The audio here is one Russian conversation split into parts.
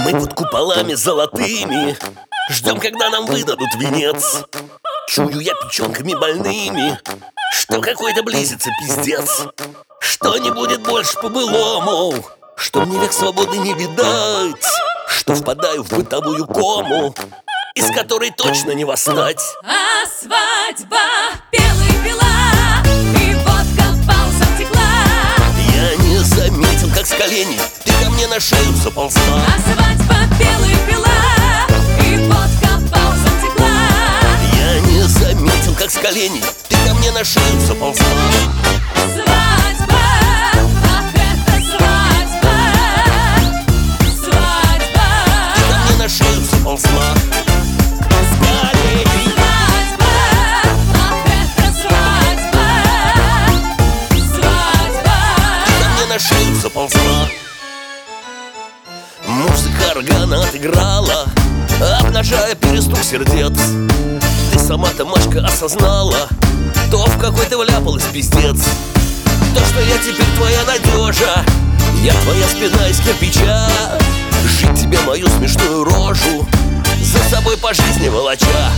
Мы под куполами золотыми ждем, когда нам выдадут венец. Чую я печенками больными, что какой-то близится пиздец. Что не будет больше по-былому, что мне век свободы не видать, что впадаю в бытовую кому, из которой точно не восстать. А свадьба пела и пила, и водка палцем текла. Я не заметил, как с коленей ты ко мне на шею заползла. А свадьба пела и пила, и водка палцем текла. Я не заметил, как с коленей ты ко мне на шею заползла. Свадьба, ах, это свадьба, свадьба. Ты ко мне на шею заползла. С коленей. Свадьба, ах, это свадьба, свадьба. Ты ко мне на шею заползла. Музыка органа отыграла, обнажая перестук сердец. Ты сама-то, Машка, осознала то, в какой ты вляпалась, пиздец. То, что я теперь твоя надежа, я твоя спина из кирпича. Жить тебе мою смешную рожу, за собой по жизни волоча.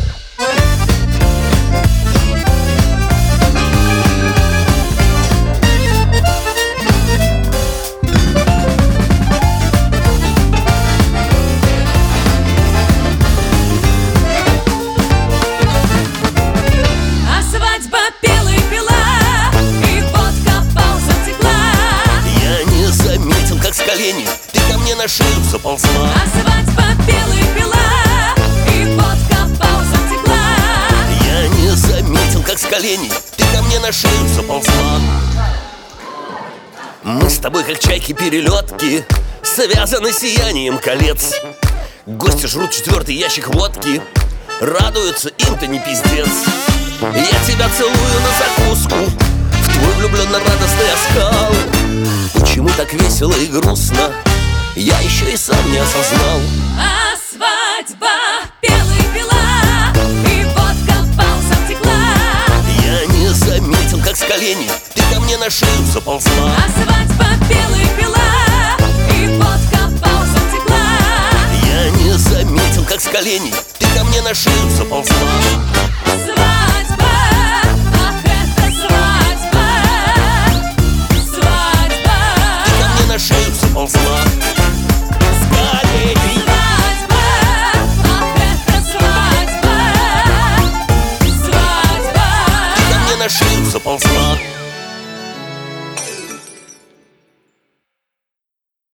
А свадьба пела и пила, и водка палцем текла. Я не заметил, как с коленей ты ко мне на шею заползла. А свадьба пела и пила, и водка палцем текла. Я не заметил, как с коленей ты ко мне на шею заползла. Мы с тобой, как чайки-перелетки, связаны сиянием колец. Гости жрут 4-й ящик водки, радуются, им-то не пиздец. Я тебя целую на закуску, в твой влюбленно-радостный оскал. Почему так весело и грустно, я еще и сам не осознал. А свадьба пела и пила, и водка палцем текла. Я не заметил, как с коленей ты ко мне на шею заползла. А свадьба пела и пила, и водка палцем текла. Я не заметил, как с коленей ты ко мне на шею заползла. Свадьба, ах, это свадьба, свадьба. Ты ко мне на шею заползла. С коленей. Свадьба, ах, это свадьба, свадьба. Ты ко мне на шею заползла.